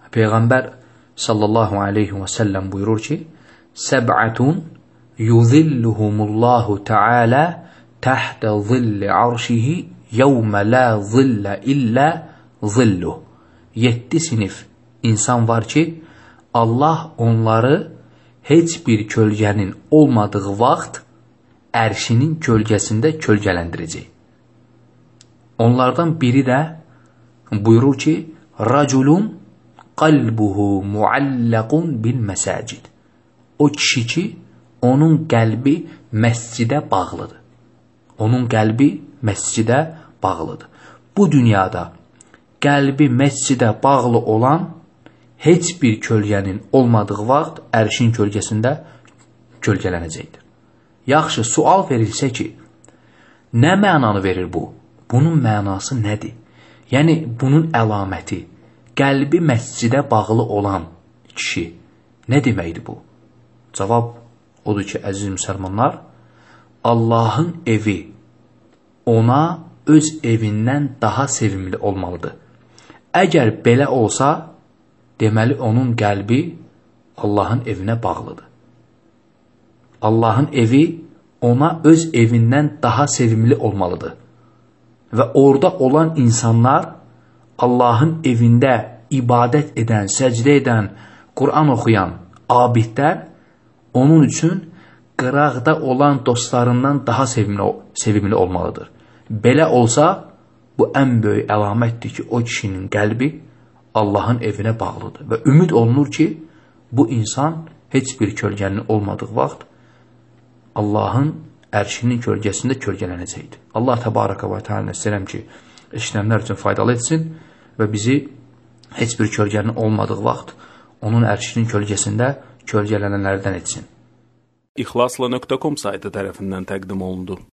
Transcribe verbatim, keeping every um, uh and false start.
Peyğəmbər sallallahu aleyhi və səlləm buyurur ki, Səb'ətun yuzilluhumullahu ta'ala təhtə zilli arşihi yevmə la zillə illə zilluh. Yeddi sinif insan var ki, Allah onları heç bir kölgənin olmadığı vaxt ərşinin kölgəsində kölgələndirəcək. Onlardan biri də buyurur ki, Raculun qalbuhu muallaqun bil məsacid. O kişi ki, onun qəlbi məscidə bağlıdır. Onun qəlbi məscidə bağlıdır. Bu dünyada qəlbi məscidə bağlı olan heç bir kölgənin olmadığı vaxt ərşin kölgəsində kölgələnəcəkdir. Yaxşı, sual verilsə ki, nə mənanı verir bu? Bunun mənası nədir? Yəni, bunun əlaməti, qəlbi məscidə bağlı olan kişi nə deməkdir bu? Cavab odur ki, əziz müsəlmanlar, Allahın evi ona öz evindən daha sevimli olmalıdır. Əgər belə olsa, deməli onun qəlbi Allahın evinə bağlıdır. Allahın evi ona öz evindən daha sevimli olmalıdır. Və orada olan insanlar Allahın evində ibadət edən, səcdə edən, Quran oxuyan abidlər onun üçün qıraqda olan dostlarından daha sevimli, sevimli olmalıdır. Belə olsa, bu ən böyük əlamətdir ki, o kişinin qəlbi Allahın evinə bağlıdır. Və ümid olunur ki, bu insan heç bir kölgənin olmadığı vaxt Allahın ərşinin kölgəsində kölgələnəcəkdir. Allah təbaraka və teala istəyirəm ki, eşidənlər üçün faydalı etsin və bizi heç bir kölgənin olmadığı vaxt onun ərşinin kölgəsində kölgələnənlərdən etsin. İxlasla nöqtə com saytı tərəfindən təqdim olundu.